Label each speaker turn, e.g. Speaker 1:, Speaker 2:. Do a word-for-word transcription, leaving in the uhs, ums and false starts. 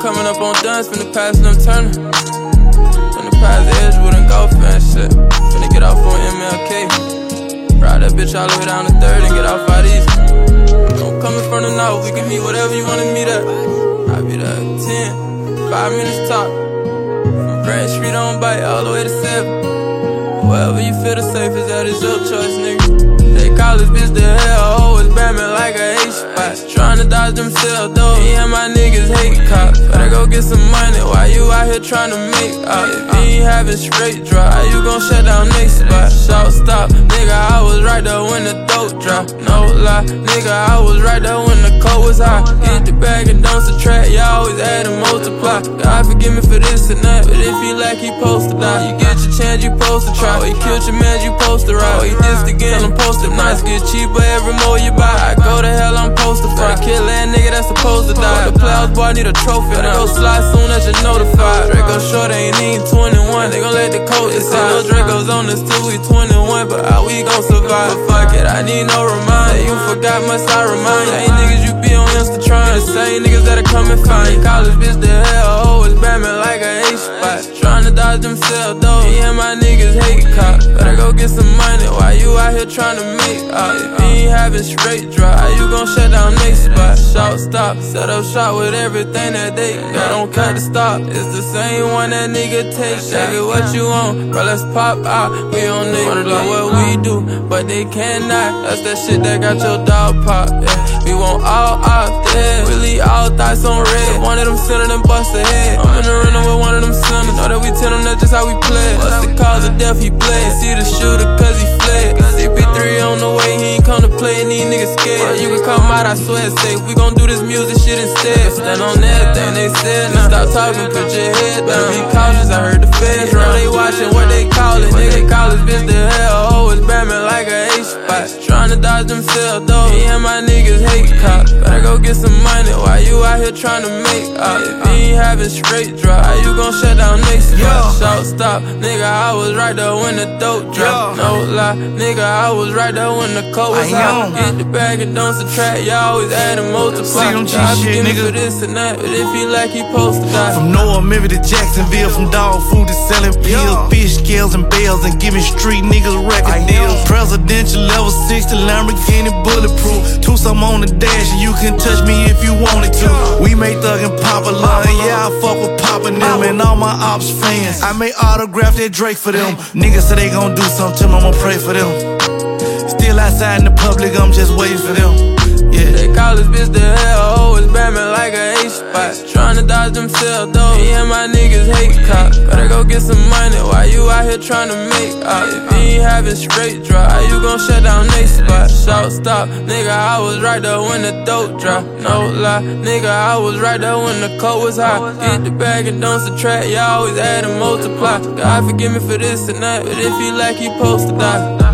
Speaker 1: coming up on duns, finna pass them turning. Finna pass Edgewood and golf and shit. Finna get off on M L K. Ride that bitch all the way down to third and get off out east. I'm coming from the north, we can meet whatever you wanna meet at. I'll be there at ten, five minutes top. From Grand Street on bike all the way to seven. Wherever you feel the safest, that is your choice, nigga. They call this bitch the hell, always Batman like a H-spot. Tryna dodge them cell though, me and my niggas hate cops. Better go get some money while you out here tryna make out. If you ain't having straight drop, how you gon' shut down next spot? Shout stop, nigga, I was right there when the throat drop. No lie, nigga, I was right there when the coat was high. Get the bag and don't subtract, you always add and multiply. God forgive me for this and that, but if you like, he supposed to die. You get your chance, you supposed to try. Oh, he killed your man, you supposed to ride. Oh, he dissed again, tell him post it nice. Get cheaper every more you buy. I go to hell, I'm supposed to fry. Kill that nigga that's supposed to die. The playoffs boy need a trophy. Better go slide soon as you're notified. Draco short ain't even twenty-one. They gon' let the coach decide. No Draco's on us till we twenty-one, but how we gon' survive? But fuck it, I need no reminder. You forgot, must I remind you? Ain't niggas you be on Insta trying. The same niggas that'll come and find you. Call this bitch the hell, always Batman like a H-spot. Tryna dodge them cell though, me and my niggas hate cops. Better go get some money while you out here tryna make out. If you ain't having straight drop, how you gon' shut down next spot? Shout stop, set up shop with everything that they got. Don't cut the stop, it's the same one that nigga take. Shake it what you want, bro, let's pop out. We on nigga blow what we do, but they cannot. That's that shit that got your dog pop, yeah. We want all off, yeah. We leave all thoughts on red. One of them center and bust a head. I'm in the runner with one of them centers. Know that we tell them that's just how we play. What's the cause of death, he bled. See the shooter cause he fled. C P three on the way, he ain't come to play and these niggas scared. You can come out, I swear it's safe. We gon' do this music shit instead. Stand on everything they said. Now stop talking, put your head down. Be cautious, I heard the feds run. They watching what they call it. Nigga call this bitch the hell, always Batman like a H-spot. Tryna dodge them cell though, me and my niggas hate cops. Better go get some money while you out here tryna make out. If you ain't having straight drop, how you gon' shut down next spot? Shout stop, nigga, I was right there when the throat drop. No lie, nigga, I was right there when the coat was hot. Get the bag and don't subtract, you always add and multiply. God forgive me for this and that, but if you like, he supposed to die.
Speaker 2: From Noah, Memphis to Jacksonville, from dog food to selling pills, fish scales and bells, and giving street niggas record deals. Presidential level six to Lamborghini bulletproof. Two some on the dash, and you can touch me if you wanted to. We make Thug and popular, and yeah, I fuck with poppin' them and all my ops fans. I may autograph that Drake for them. Niggas say they gon' do something to me, I'ma pray for them. Still outside in the public, I'm just waiting for them. Yeah.
Speaker 1: They call this bitch the hell, always Batman like a H-spot. Tryna dodge them cell though, me and my niggas hate cops. Better go get some money while you out here tryna make out. If you ain't having straight drop, how you gon' shut down next spot? Shout stop, nigga, I was right there when the throat drop. No lie, nigga, I was right there when the coat was hot. Get the bag and don't subtract, you always add and multiply. God forgive me for this and that, but if you like, he supposed to die.